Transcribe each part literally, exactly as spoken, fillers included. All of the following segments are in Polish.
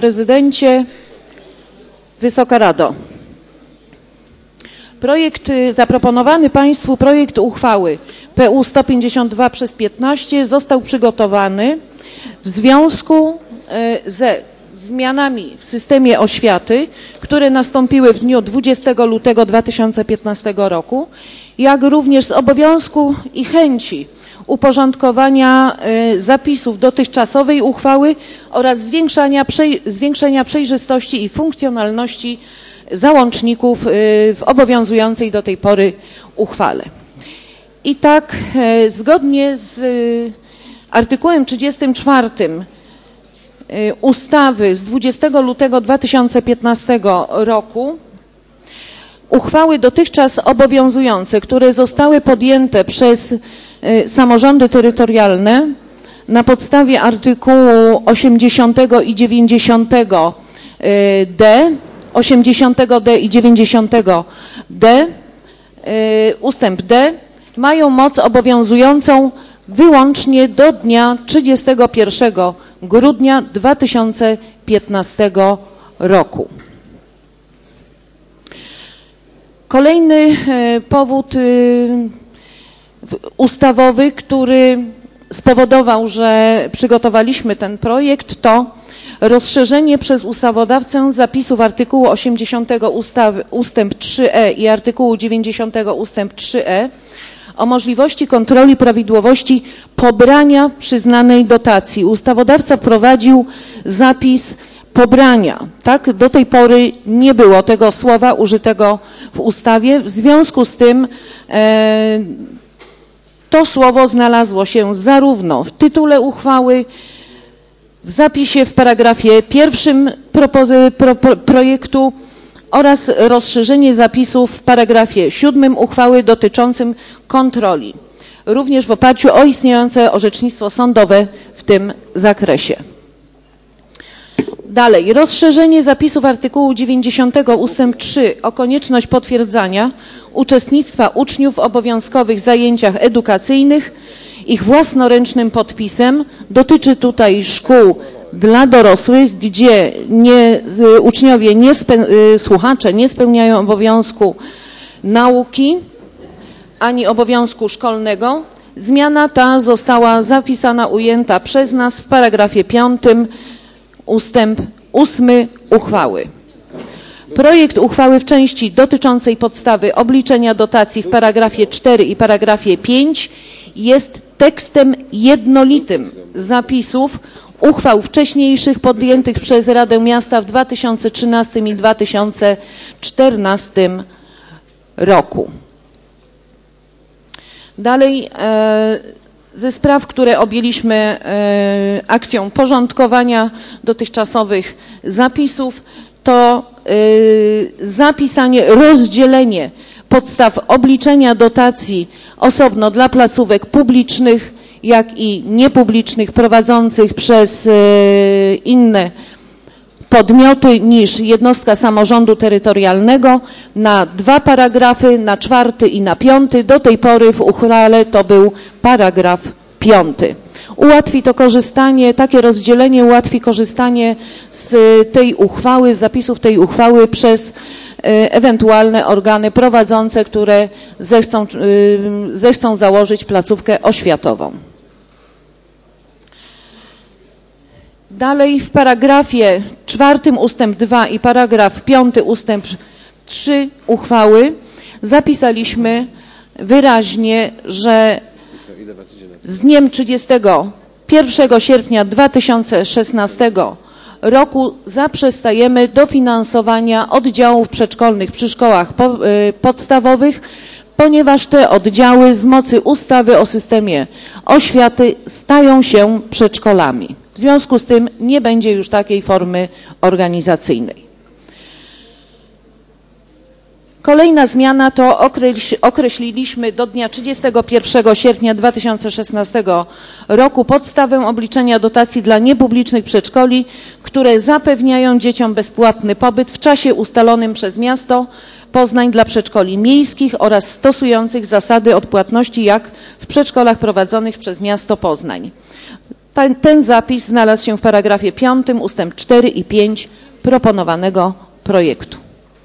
Prezydencie, Wysoka Rado. Projekt, zaproponowany Państwu projekt uchwały P U sto pięćdziesiąt dwa przez piętnaście został przygotowany w związku ze zmianami w systemie oświaty, które nastąpiły w dniu dwudziestego lutego dwa tysiące piętnastego roku, jak również z obowiązku i chęci uporządkowania zapisów dotychczasowej uchwały oraz zwiększania, zwiększenia przejrzystości i funkcjonalności załączników w obowiązującej do tej pory uchwale. I tak zgodnie z artykułem trzydziestym czwartym ustawy z dwudziestego lutego dwa tysiące piętnastego roku uchwały dotychczas obowiązujące, które zostały podjęte przez samorządy terytorialne na podstawie artykułu osiemdziesiątego i dziewięćdziesiątego D, osiemdziesiątego D i dziewięćdziesiątego D, ustęp D, mają moc obowiązującą wyłącznie do dnia trzydziestego pierwszego grudnia dwa tysiące piętnastego roku. Kolejny powód ustawowy, który spowodował, że przygotowaliśmy ten projekt, to rozszerzenie przez ustawodawcę zapisów artykułu osiemdziesiątego ustawy ustęp trzy e i artykułu dziewięćdziesiątego ustęp trzy e o możliwości kontroli prawidłowości pobrania przyznanej dotacji. Ustawodawca wprowadził zapis pobrania. Tak? Do tej pory nie było tego słowa użytego w ustawie. W związku z tym e, to słowo znalazło się zarówno w tytule uchwały, w zapisie w paragrafie pierwszym pro, pro, projektu oraz rozszerzenie zapisów w paragrafie siódmym uchwały dotyczącym kontroli, również w oparciu o istniejące orzecznictwo sądowe w tym zakresie. Dalej, rozszerzenie zapisów artykułu dziewięćdziesiątego ustęp trzy o konieczność potwierdzania uczestnictwa uczniów w obowiązkowych zajęciach edukacyjnych ich własnoręcznym podpisem. Dotyczy tutaj szkół dla dorosłych, gdzie nie, uczniowie, nie spe, słuchacze nie spełniają obowiązku nauki ani obowiązku szkolnego. Zmiana ta została zapisana, ujęta przez nas w paragrafie piątym ustęp ósmy uchwały. Projekt uchwały w części dotyczącej podstawy obliczenia dotacji w paragrafie cztery i paragrafie pięć jest tekstem jednolitym zapisów uchwał wcześniejszych podjętych przez Radę Miasta w dwa tysiące trzynastym i dwa tysiące czternastym roku. Dalej, e, ze spraw, które objęliśmy e, akcją porządkowania dotychczasowych zapisów, to e, zapisanie, rozdzielenie podstaw obliczenia dotacji osobno dla placówek publicznych, jak i niepublicznych prowadzących przez e, inne podmioty niż jednostka samorządu terytorialnego na dwa paragrafy, na czwarty i na piąty. Do tej pory w uchwale to był paragraf piąty. Ułatwi to korzystanie, takie rozdzielenie ułatwi korzystanie z tej uchwały, z zapisów tej uchwały przez ewentualne organy prowadzące, które zechcą, zechcą założyć placówkę oświatową. Dalej w paragrafie czwartym ustęp dwa i paragraf piąty ustęp trzy uchwały zapisaliśmy wyraźnie, że z dniem trzydziestego pierwszego sierpnia dwa tysiące szesnastego roku zaprzestajemy dofinansowania oddziałów przedszkolnych przy szkołach podstawowych, ponieważ te oddziały z mocy ustawy o systemie oświaty stają się przedszkolami. W związku z tym nie będzie już takiej formy organizacyjnej. Kolejna zmiana to określiliśmy do dnia trzydziestego pierwszego sierpnia dwa tysiące szesnastego roku podstawę obliczenia dotacji dla niepublicznych przedszkoli, które zapewniają dzieciom bezpłatny pobyt w czasie ustalonym przez miasto Poznań dla przedszkoli miejskich oraz stosujących zasady odpłatności jak w przedszkolach prowadzonych przez miasto Poznań. Ten, ten zapis znalazł się w paragrafie piątym, ustęp cztery i pięć proponowanego projektu.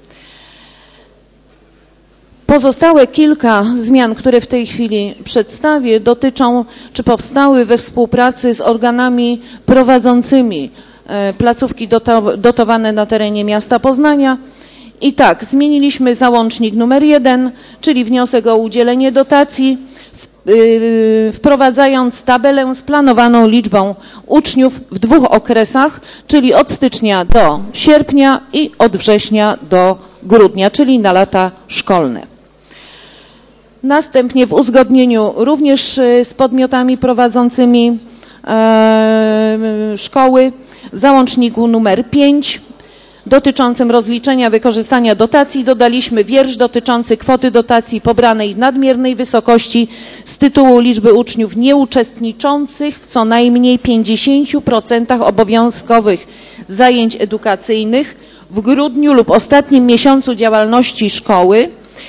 Pozostałe kilka zmian, które w tej chwili przedstawię, dotyczą, czy powstały we współpracy z organami prowadzącymi placówki dotowane na terenie miasta Poznania. I tak, zmieniliśmy załącznik numer jeden, czyli wniosek o udzielenie dotacji, wprowadzając tabelę z planowaną liczbą uczniów w dwóch okresach, czyli od stycznia do sierpnia i od września do grudnia, czyli na lata szkolne. Następnie w uzgodnieniu również z podmiotami prowadzącymi e, szkoły w załączniku numer pięć dotyczącym rozliczenia wykorzystania dotacji dodaliśmy wiersz dotyczący kwoty dotacji pobranej w nadmiernej wysokości z tytułu liczby uczniów nieuczestniczących w co najmniej pięćdziesięciu procentach obowiązkowych zajęć edukacyjnych w grudniu lub ostatnim miesiącu działalności szkoły.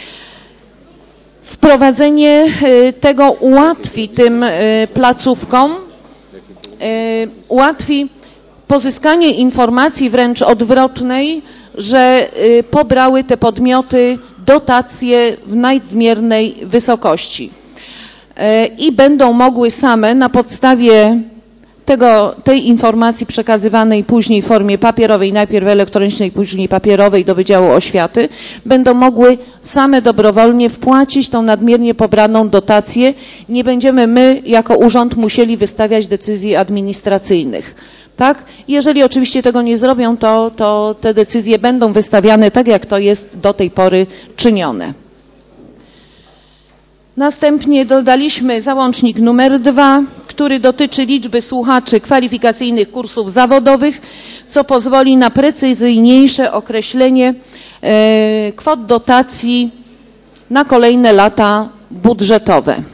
Wprowadzenie tego ułatwi tym placówkom, ułatwi pozyskanie informacji wręcz odwrotnej, że pobrały te podmioty dotacje w nadmiernej wysokości i będą mogły same na podstawie tego, tej informacji przekazywanej później w formie papierowej, najpierw elektronicznej, później papierowej do Wydziału Oświaty, będą mogły same dobrowolnie wpłacić tą nadmiernie pobraną dotację. Nie będziemy my jako urząd musieli wystawiać decyzji administracyjnych. Tak? Jeżeli oczywiście tego nie zrobią, to, to te decyzje będą wystawiane tak, jak to jest do tej pory czynione. Następnie dodaliśmy załącznik numer dwa, który dotyczy liczby słuchaczy kwalifikacyjnych kursów zawodowych, co pozwoli na precyzyjniejsze określenie e, kwot dotacji na kolejne lata budżetowe.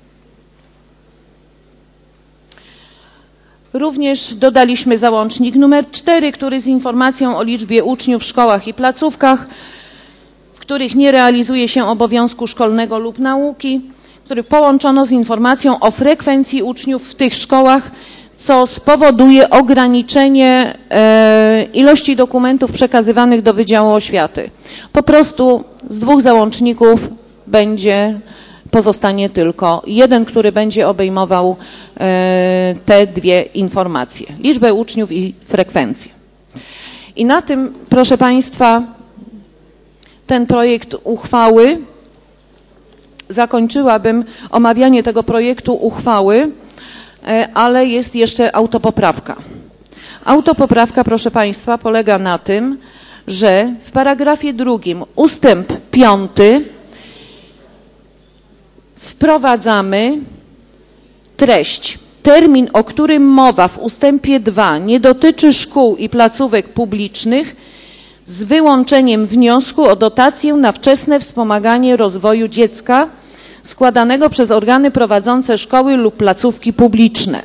Również dodaliśmy załącznik numer cztery, który z informacją o liczbie uczniów w szkołach i placówkach, w których nie realizuje się obowiązku szkolnego lub nauki, który połączono z informacją o frekwencji uczniów w tych szkołach, co spowoduje ograniczenie e, ilości dokumentów przekazywanych do Wydziału Oświaty. Po prostu z dwóch załączników będzie, pozostanie tylko jeden, który będzie obejmował e, te dwie informacje. Liczbę uczniów i frekwencję. I na tym, proszę Państwa, ten projekt uchwały, zakończyłabym omawianie tego projektu uchwały, ale jest jeszcze autopoprawka. Autopoprawka, proszę Państwa, polega na tym, że w paragrafie drugim ustęp piąty wprowadzamy treść. Termin, o którym mowa w ustępie dwa, nie dotyczy szkół i placówek publicznych, z wyłączeniem wniosku o dotację na wczesne wspomaganie rozwoju dziecka składanego przez organy prowadzące szkoły lub placówki publiczne.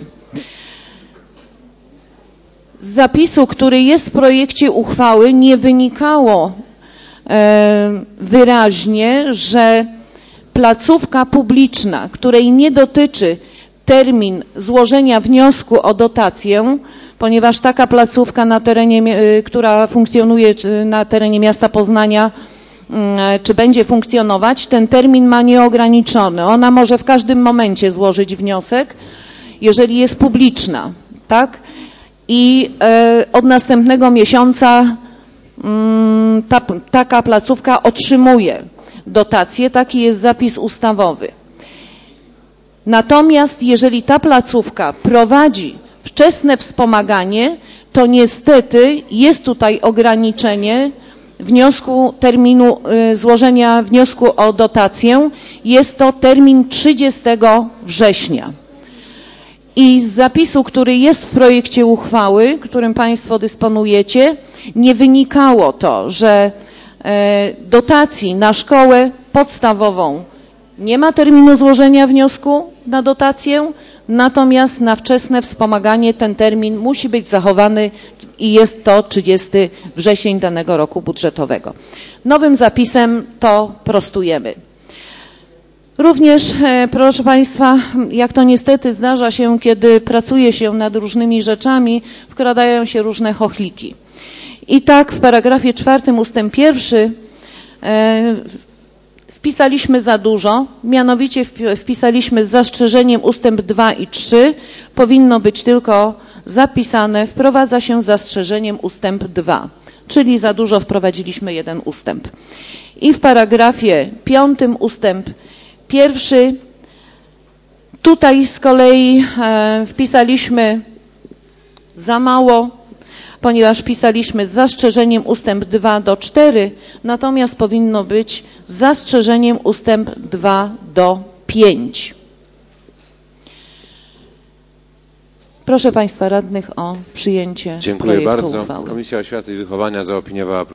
Z zapisu, który jest w projekcie uchwały, nie wynikało e, wyraźnie, że placówka publiczna, której nie dotyczy termin złożenia wniosku o dotację, ponieważ taka placówka na terenie, która funkcjonuje na terenie miasta Poznania, czy będzie funkcjonować, ten termin ma nieograniczony. Ona może w każdym momencie złożyć wniosek, jeżeli jest publiczna, tak? I e, od następnego miesiąca mm, ta, taka placówka otrzymuje dotację, taki jest zapis ustawowy. Natomiast jeżeli ta placówka prowadzi wczesne wspomaganie, to niestety jest tutaj ograniczenie wniosku, terminu y, złożenia wniosku o dotację. Jest to termin trzydziestego września. I z zapisu, który jest w projekcie uchwały, którym Państwo dysponujecie, nie wynikało to, że e, dotacji na szkołę podstawową nie ma terminu złożenia wniosku na dotację, natomiast na wczesne wspomaganie ten termin musi być zachowany i jest to trzydziesty wrzesień danego roku budżetowego. Nowym zapisem to prostujemy. Również, e, proszę Państwa, jak to niestety zdarza się, kiedy pracuje się nad różnymi rzeczami, wkradają się różne chochliki. I tak w paragrafie czwartym ustęp pierwszy e, wpisaliśmy za dużo, mianowicie wpisaliśmy z zastrzeżeniem ustęp dwa i trzy. Powinno być tylko zapisane, wprowadza się z zastrzeżeniem ustęp dwa, czyli za dużo wprowadziliśmy jeden ustęp. I w paragrafie piątym ustęp pierwszy, tutaj z kolei e, wpisaliśmy za mało, ponieważ pisaliśmy z zastrzeżeniem ustęp dwa do cztery, natomiast powinno być z zastrzeżeniem ustęp dwa do pięć. Proszę Państwa radnych o przyjęcie Dziękuję projektu bardzo. uchwały. Komisja Oświaty i Wychowania zaopiniowała